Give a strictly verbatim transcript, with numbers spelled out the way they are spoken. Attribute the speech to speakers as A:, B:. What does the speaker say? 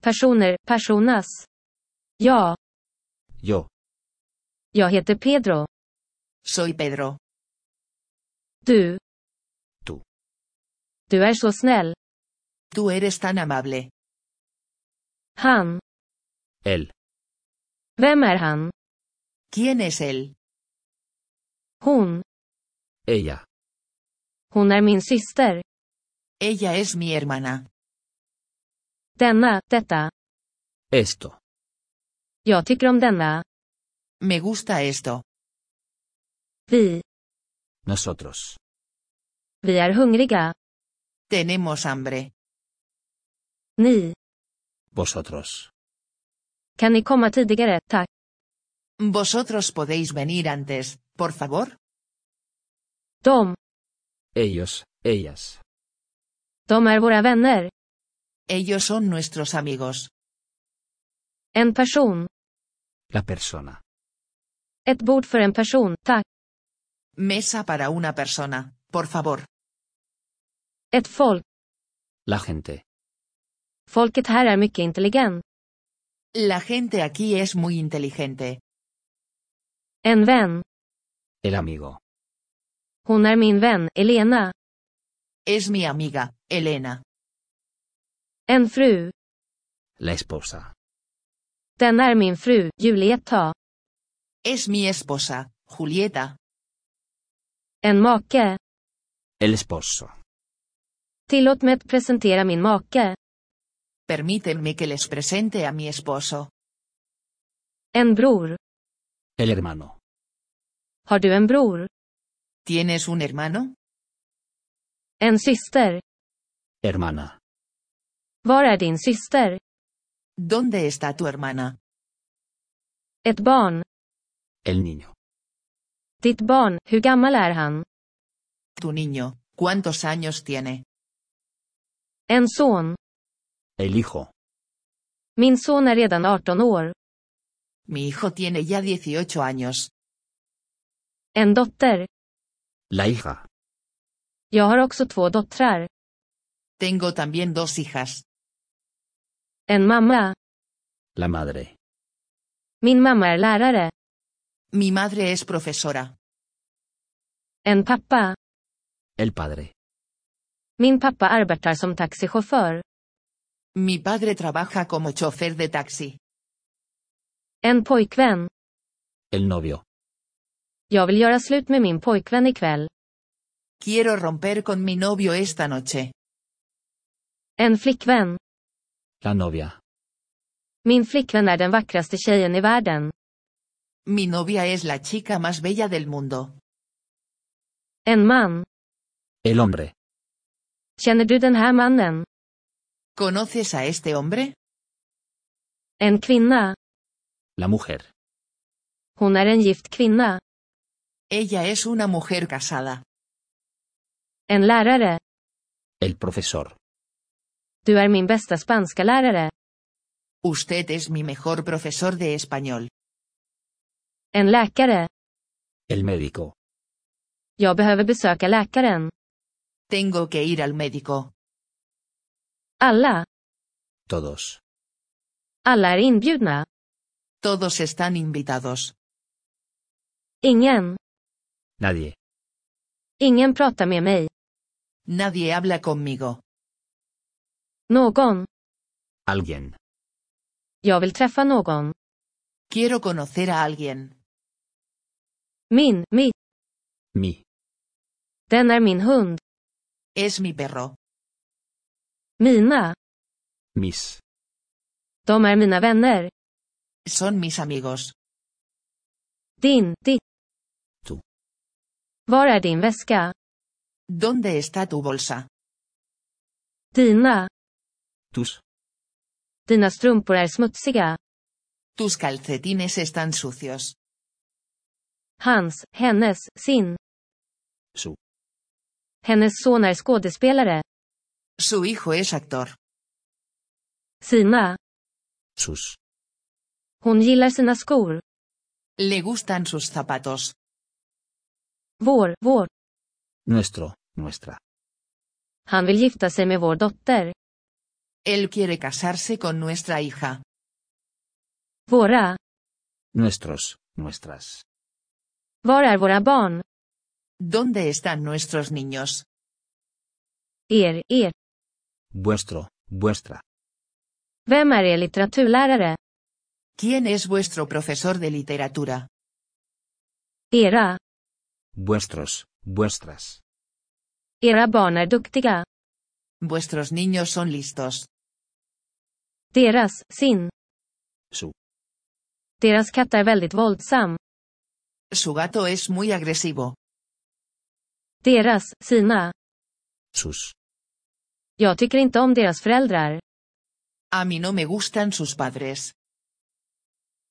A: Personer, personas. Ja.
B: Yo.
A: Jag heter Pedro.
C: Soy Pedro.
A: Du.
B: Tú.
A: Du är så snäll.
C: Tú eres tan amable.
A: Han.
B: Él.
A: Vem är han?
C: ¿Quién es él?
A: Hon.
B: Ella.
A: Hon är min syster.
C: Ella es mi hermana.
A: Denna, detta.
B: Esto.
A: Jag tycker om denna.
C: Me gusta esto.
A: Vi.
B: Nosotros.
A: Vi är hungriga.
C: Tenemos hambre.
A: Ni.
B: Vosotros.
A: Kan ni komma tidigare, tack?
C: Vosotros podéis venir antes, por favor.
A: De.
B: Ellos, ellas.
A: De är våra vänner.
C: Ellos son nuestros amigos.
A: En person.
B: La persona.
A: Ett bord för en person, tack.
C: Mesa para una persona, por favor.
A: Ett folk.
B: La gente.
A: Folket här är mycket intelligent.
C: La gente aquí es muy inteligente.
A: En vän.
B: El amigo.
A: Hon är min vän, Elena.
C: Es mi amiga, Elena.
A: En fru.
B: La esposa.
A: Den är min fru, Julieta.
C: Es mi esposa, Julieta.
A: En make.
B: El esposo.
A: Tillåt mig att presentera min make.
C: Permítanme que les presente a mi esposo.
A: En bror.
B: El hermano.
A: Har du en bror?
C: ¿Tienes un hermano?
A: En syster.
B: Hermana.
A: Var är din syster?
C: ¿Dónde está tu hermana?
A: Ett barn.
B: El niño.
A: Ditt barn, hur gammal är han?
C: Tu niño, ¿cuántos años tiene?
A: En son.
B: El hijo.
A: Min son är redan arton år.
C: Mi hijo tiene ya dieciocho años.
A: En dotter.
B: La hija.
A: Jag har också två dottrar.
C: Tengo también dos hijas.
A: En mamma.
B: La madre.
A: Min mamma är lärare.
C: Mi madre es profesora.
A: En pappa.
B: El padre.
A: Min pappa arbetar som taxichaufför.
C: Mi padre trabaja como chofer de taxi.
A: En pojkvän.
B: El novio.
A: Jag vill göra slut med min pojkvän ikväll.
C: Quiero romper con mi novio esta noche.
A: En flickvän.
B: La novia.
A: Min flickvän är den vackraste tjejen i världen.
C: Mi novia es la chica más bella del mundo.
A: En man.
B: El hombre.
A: Känner du den här mannen?
C: ¿Conoces a este hombre?
A: En kvinna.
B: La mujer.
A: Hon är en gift kvinna.
C: Ella es una mujer casada.
A: En lärare.
B: El profesor.
A: Du är min bästa spanska lärare.
C: Usted es mi mejor profesor de español.
A: En läkare.
B: El médico.
A: Jag behöver besöka läkaren.
C: Tengo que ir al médico.
A: Alla.
B: Todos.
A: Alla är inbjudna.
C: Todos están invitados.
A: Ingen.
B: Nadie.
A: Ingen pratar med mig.
C: Nadie habla conmigo.
A: Någon.
B: Alguien.
A: Jag vill träffa någon.
C: Quiero conocer a alguien.
A: Min, mitt.
B: Mi.
A: Den är min hund.
C: Es mi perro.
A: Mina.
B: Mis.
A: De är mina vänner.
C: Son mis amigos.
A: Din, ditt.
B: Tu.
A: Var är din väska?
C: ¿Dónde está tu bolsa?
A: Dina.
B: Tus.
A: Dina strumpor är smutsiga.
C: Tus calcetines están sucios.
A: Hans, hennes, sin.
B: Su.
A: Hennes son är skådespelare.
C: Su hijo es actor.
A: Sina.
B: Sus.
A: Hon gillar sina skor.
C: Le gustan sus zapatos.
A: Vår, vår.
B: Nuestro, nuestra.
A: Han vill gifta sig med vår dotter.
C: Él quiere casarse con nuestra hija.
A: Våra.
B: Nuestros, nuestras.
A: Var är våra barn?
C: ¿Dónde están nuestros niños?
A: Er, er.
B: Vuestro, vuestra.
A: Vem är er litteraturlärare?
C: ¿Quién es vuestro profesor de literatura?
A: Era.
B: Vuestros, vuestras.
A: Era barn är duktiga.
C: Vuestros niños son listos.
A: Deras, sin.
B: Su.
A: Deras katt är väldigt våldsam.
C: Su gato es muy agresivo.
A: Deras, sina.
B: Sus.
A: Jag tycker inte om deras föräldrar.
C: A mí no me gustan sus padres.